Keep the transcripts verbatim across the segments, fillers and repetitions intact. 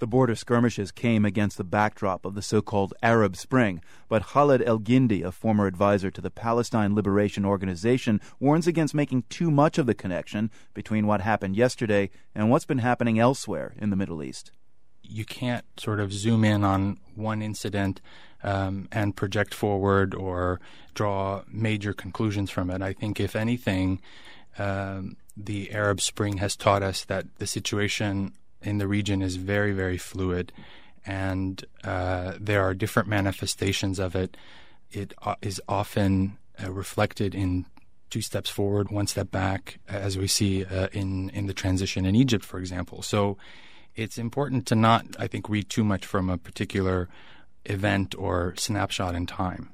The border skirmishes came against the backdrop of the so-called Arab Spring, but Khaled El-Gindi, a former advisor to the Palestine Liberation Organization, warns against making too much of the connection between what happened yesterday and what's been happening elsewhere in the Middle East. You can't sort of zoom in on one incident um, and project forward or draw major conclusions from it. I think, if anything, um, the Arab Spring has taught us that the situation in the region is very, very fluid, and uh, there are different manifestations of it. It uh, is often uh, reflected in two steps forward, one step back, as we see uh, in, in the transition in Egypt, for example. So it's important to not, I think, read too much from a particular event or snapshot in time.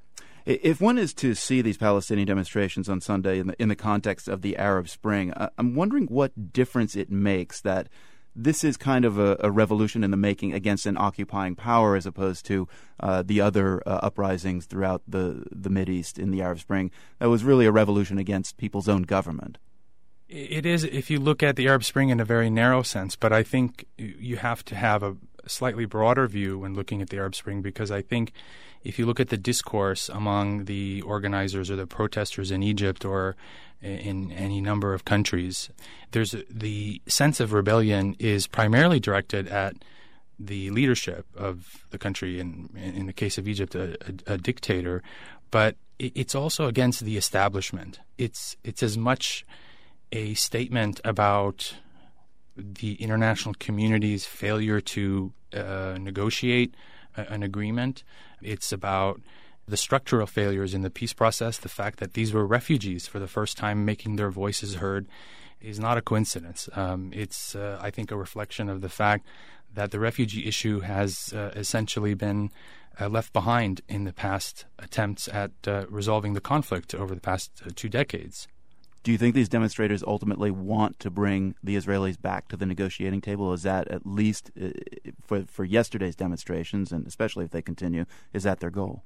If one is to see these Palestinian demonstrations on Sunday in the, in the context of the Arab Spring, uh, I'm wondering what difference it makes that this is kind of a, a revolution in the making against an occupying power as opposed to uh, the other uh, uprisings throughout the, the Mideast in the Arab Spring. That was really a revolution against people's own government. It is, if you look at the Arab Spring in a very narrow sense, but I think you have to have a slightly broader view when looking at the Arab Spring, because I think if you look at the discourse among the organizers or the protesters in Egypt or in any number of countries, there's the sense of rebellion is primarily directed at the leadership of the country, in, in the case of Egypt, a, a, a dictator, but it's also against the establishment. It's it's as much a statement about the international community's failure to uh, negotiate a, an agreement. It's about the structural failures in the peace process. The fact that these were refugees for the first time making their voices heard is not a coincidence. Um, it's, uh, I think, a reflection of the fact that the refugee issue has uh, essentially been uh, left behind in the past attempts at uh, resolving the conflict over the past uh, two decades. Do you think these demonstrators ultimately want to bring the Israelis back to the negotiating table? Is that, at least uh, for for yesterday's demonstrations, and especially if they continue, is that their goal?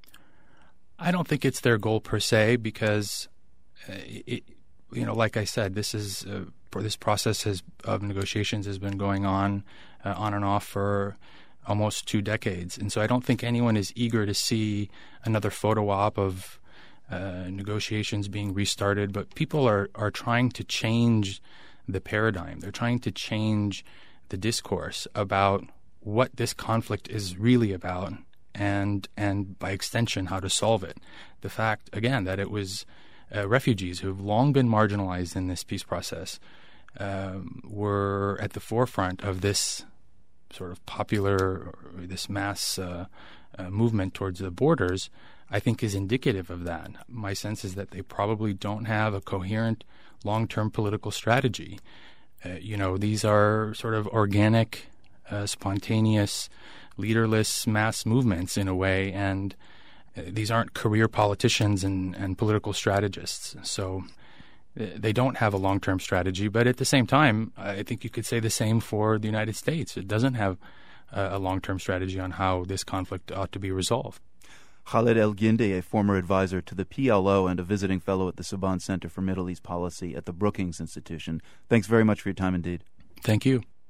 I don't think it's their goal per se, because, uh, it, you know, like I said, this is uh, this process has, of negotiations has been going on uh, on and off for almost two decades, and so I don't think anyone is eager to see another photo op of Uh, negotiations being restarted, but people are, are trying to change the paradigm. They're trying to change the discourse about what this conflict is really about, and and by extension, how to solve it. The fact, again, that it was uh, refugees who've long been marginalized in this peace process um, were at the forefront of this sort of popular, or this mass uh, uh, movement towards the borders, I think is indicative of that. My sense is that they probably don't have a coherent long-term political strategy. Uh, you know, these are sort of organic, uh, spontaneous, leaderless mass movements in a way, and uh, these aren't career politicians and, and political strategists. So uh, they don't have a long-term strategy, but at the same time, I think you could say the same for the United States. It doesn't have uh, a long-term strategy on how this conflict ought to be resolved. Khaled El-Gindi, a former advisor to the P L O and a visiting fellow at the Saban Center for Middle East Policy at the Brookings Institution. Thanks very much for your time indeed. Thank you.